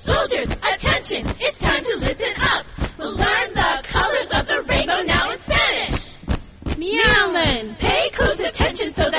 Soldiers, attention! It's time to listen up! We'll learn the colors of the rainbow now in Spanish! Meowman! Pay close attention so